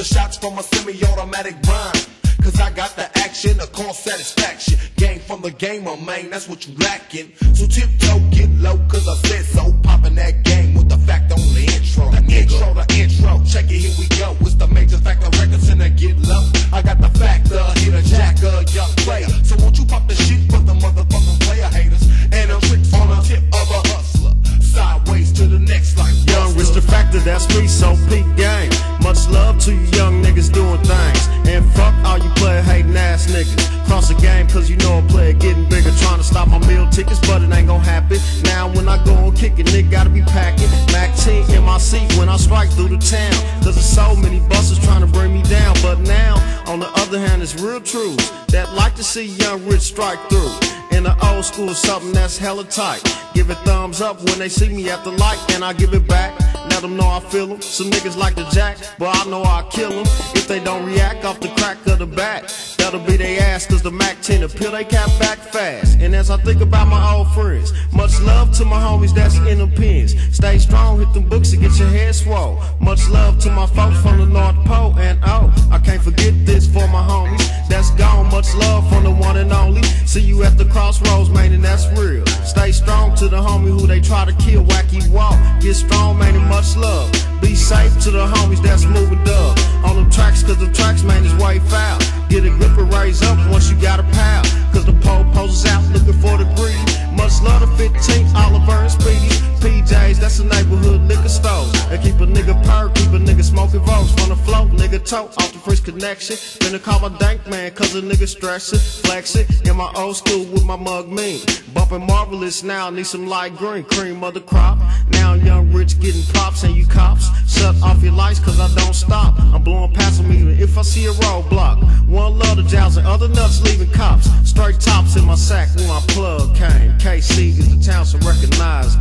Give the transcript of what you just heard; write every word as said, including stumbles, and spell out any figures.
the shots from a semi-automatic rhyme. Cause I got the action, a call satisfaction. Game from the gamer, man, that's what you lacking. So tiptoe, get low, cause I said so. Popping that game with the fact on the intro. The intro, the intro, check it, here we go. It's the major factor records and I get low. I got the factor, hit a jacker, young player. So won't you pop the shit for the motherfucking player haters? And a tricks on the tip of a hustler. Sideways to the next like Young Rich the Factor, that's me, so peak game. Much love to you young niggas doing things. And fuck all you player hating ass niggas. Cross the game cause you know a player getting bigger. Trying to stop my meal tickets but it ain't gon' happen. Now when I go and kick it, nigga gotta be packing Mac ten in my seat when I strike through the town. Cause there's so many buses trying to bring me down. But now, on the other hand, it's real truths that like to see young Rich strike through. In the old school, something that's hella tight. Give it thumbs up when they see me at the light, and I give it back. Let them know I feel them. Some niggas like the jack, but I know I kill them if they don't react off the crack of the bat. That'll be they ass, cause the Mac ten will peel they cap back fast. And as I think about my old friends, much love to my homies that's in the pens. Stay strong, hit them books and get your head swole. Much love to my folks from the North Pole. And oh, I can't forget this for my homies that's gone. Much love from the one and only. See you at the crossroads, man, and that's real. Stay strong to the homie who they try to kill. Wacky walk, get strong, man, and much love. Be safe to the homies that's moving dub on them tracks, cause the tracks, man, is way foul. Get a grip and raise up once you got a pal. Cause the pole poses out looking for the greedy. Much love to fifteenth, Oliver and Speedy. P J's, that's a neighborhood liquor store. They keep a nigga purr, keep a nigga smoking votes. From the float, nigga tote, off the first connection. Finna call my dank man, cause a nigga stressing, flexing. In my old school with my mug mean. Bumping Marvelous now, need some light green, cream of the crop. Now young Rich getting props and you cops. Shut off your lights cause I don't stop. I'm blowing past them even if I see a roadblock. One love the jowls and other nuts leaving cops. Straight tops in my sack when my plug came. K C is the town, so recognize